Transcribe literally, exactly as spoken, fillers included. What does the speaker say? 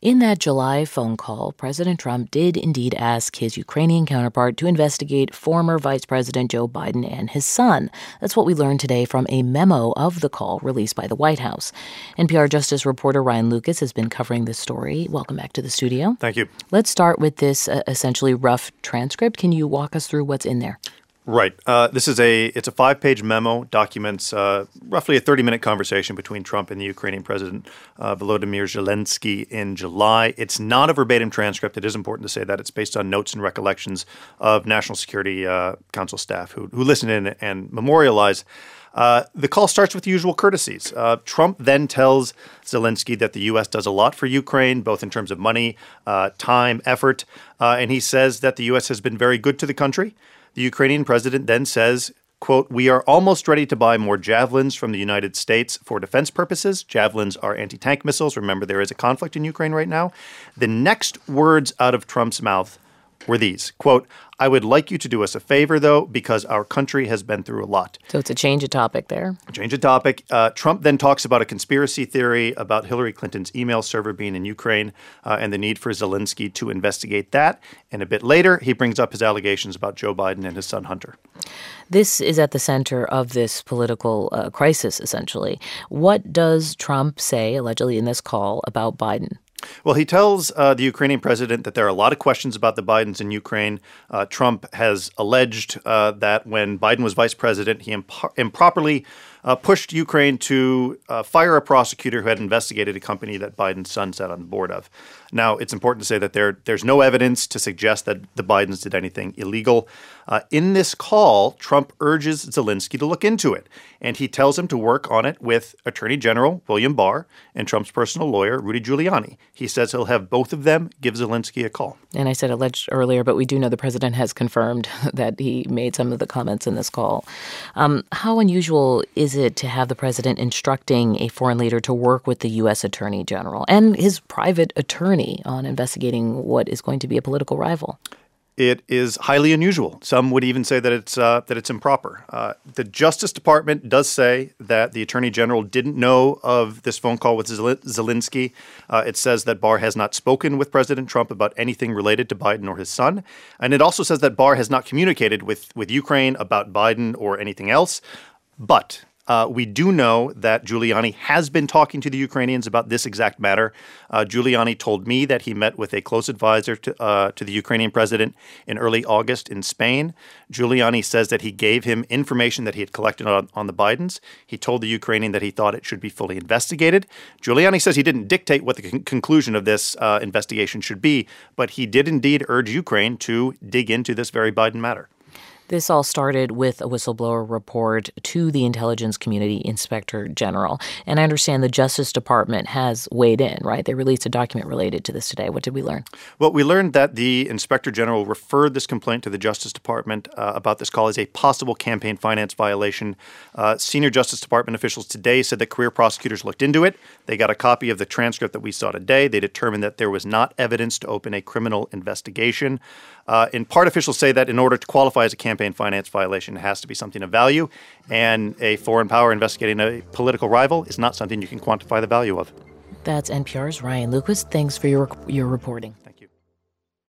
In that July phone call, President Trump did indeed ask his Ukrainian counterpart to investigate former Vice President Joe Biden and his son. That's what we learned today from a memo of the call released by the White House. N P R Justice reporter Ryan Lucas has been covering this story. Welcome back to the studio. Thank you. Let's start with this uh, essentially rough transcript. Can you walk us through what's in there? Right. Uh, this is a it's a five-page memo, documents uh, roughly a thirty-minute conversation between Trump and the Ukrainian President uh, Volodymyr Zelensky in July. It's not a verbatim transcript. It is important to say that. It's based on notes and recollections of National Security uh, Council staff who, who listened in and memorialized. Uh, the call starts with the usual courtesies. Uh, Trump then tells Zelensky that the U S does a lot for Ukraine, both in terms of money, uh, time, effort, uh, and he says that the U S has been very good to the country. The Ukrainian president then says, quote, "We are almost ready to buy more javelins from the United States for defense purposes." Javelins are anti-tank missiles. Remember, there is a conflict in Ukraine right now. The next words out of Trump's mouth were these, quote, "I would like you to do us a favor, though, because our country has been through a lot." So it's a change of topic there. Change of topic. Uh, Trump then talks about a conspiracy theory about Hillary Clinton's email server being in Ukraine uh, and the need for Zelensky to investigate that. And a bit later, he brings up his allegations about Joe Biden and his son Hunter. This is at the center of this political uh, crisis, essentially. What does Trump say, allegedly in this call, about Biden? Well, he tells uh, the Ukrainian president that there are a lot of questions about the Bidens in Ukraine. Uh, Trump has alleged uh, that when Biden was vice president, he imp- improperly uh, pushed Ukraine to uh, fire a prosecutor who had investigated a company that Biden's son sat on the board of. Now, it's important to say that there there's no evidence to suggest that the Bidens did anything illegal. Uh, in this call, Trump urges Zelensky to look into it, and he tells him to work on it with Attorney General William Barr and Trump's personal lawyer, Rudy Giuliani. He says he'll have both of them give Zelensky a call. And I said alleged earlier, but we do know the president has confirmed that he made some of the comments in this call. Um, how unusual is it to have the president instructing a foreign leader to work with the U S Attorney General and his private attorney on investigating what is going to be a political rival? It is highly unusual. Some would even say that it's uh, that it's improper. Uh, the Justice Department does say that the Attorney General didn't know of this phone call with Zel- Zelensky. Uh, it says that Barr has not spoken with President Trump about anything related to Biden or his son. And it also says that Barr has not communicated with, with Ukraine about Biden or anything else. But Uh, we do know that Giuliani has been talking to the Ukrainians about this exact matter. Uh, Giuliani told me that he met with a close advisor to, uh, to the Ukrainian president in early August in Spain. Giuliani says that he gave him information that he had collected on, on the Bidens. He told the Ukrainian that he thought it should be fully investigated. Giuliani says he didn't dictate what the con- conclusion of this uh, investigation should be, but he did indeed urge Ukraine to dig into this very Biden matter. This all started with a whistleblower report to the Intelligence Community Inspector General. And I understand the Justice Department has weighed in, right? They released a document related to this today. What did we learn? Well, we learned that the Inspector General referred this complaint to the Justice Department uh, about this call as a possible campaign finance violation. Uh, senior Justice Department officials today said that career prosecutors looked into it. They got a copy of the transcript that we saw today. They determined that there was not evidence to open a criminal investigation. Uh, in part, officials say that in order to qualify as a campaign finance violation, it has to be something of value, and a foreign power investigating a political rival is not something you can quantify the value of. That's N P R's Ryan Lucas. Thanks for your your reporting.